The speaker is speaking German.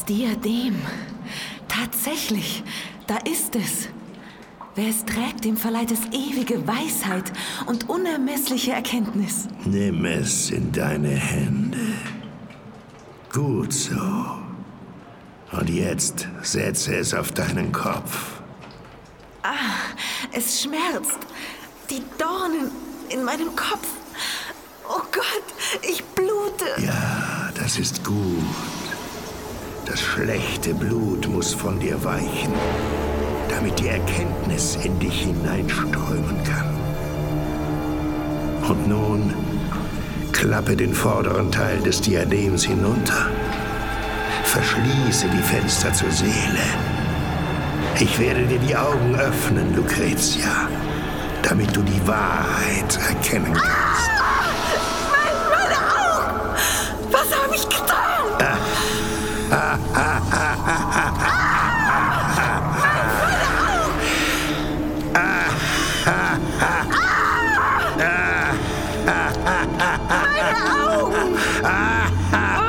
Diadem. Tatsächlich, da ist es. Wer es trägt, dem verleiht es ewige Weisheit und unermessliche Erkenntnis. Nimm es in deine Hände. Gut so. Und jetzt setze es auf deinen Kopf. Es schmerzt. Die Dornen in meinem Kopf. Oh Gott, ich blute. Ja, das ist gut. Das schlechte Blut muss von dir weichen, damit die Erkenntnis in dich hineinströmen kann. Und nun klappe den vorderen Teil des Diadems hinunter. Verschließe die Fenster zur Seele. Ich werde dir die Augen öffnen, Lucretia, damit du die Wahrheit erkennen kannst. Meine Augen! Was habe ich getan? Meine Augen!